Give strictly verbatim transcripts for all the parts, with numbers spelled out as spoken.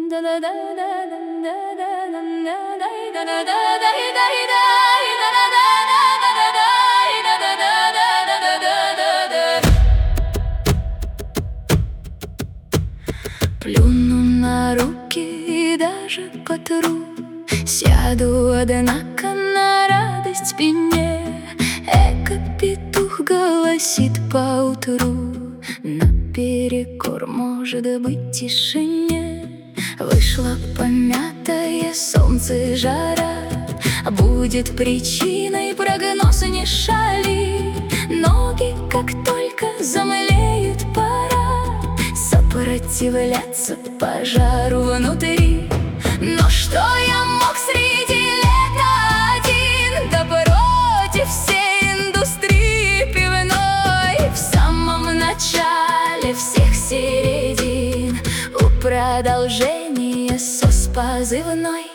Плюну на руки и даже потру, сяду, однако, на радость спине. Эко-петух голосит поутру, наперекор, может быть, тишине. Вышло помятое солнце, жара будет причиной, прогноз не шали. Ноги, как только замлеют, пора сопротивляться пожару внутри. Но что я мог среди лета один, да против всей индустрии пивной? В самом начале всех середин у продолжения сос позывной.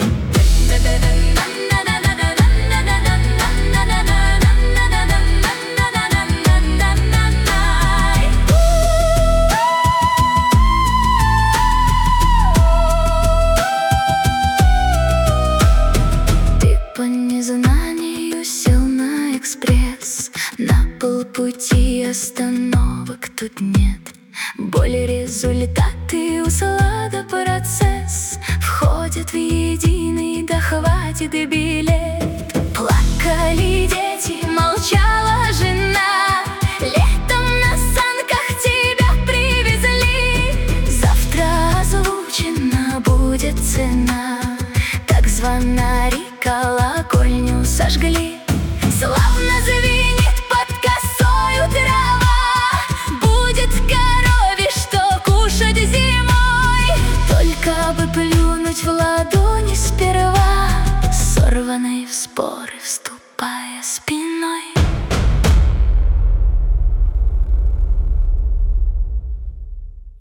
На полпути остановок тут нет. Боль, результаты, услада, процесс входят в единый, да хватит и билет. Плакали дети, молчала жена. Летом на санках тебя привезли. Завтра озвучена будет цена. Так звонари колокольню сожгли. Славно звенит под косою трава. Будет корове что кушать зимой. Только бы плюнуть в ладони сперва, сорванной в споры вступая спиной.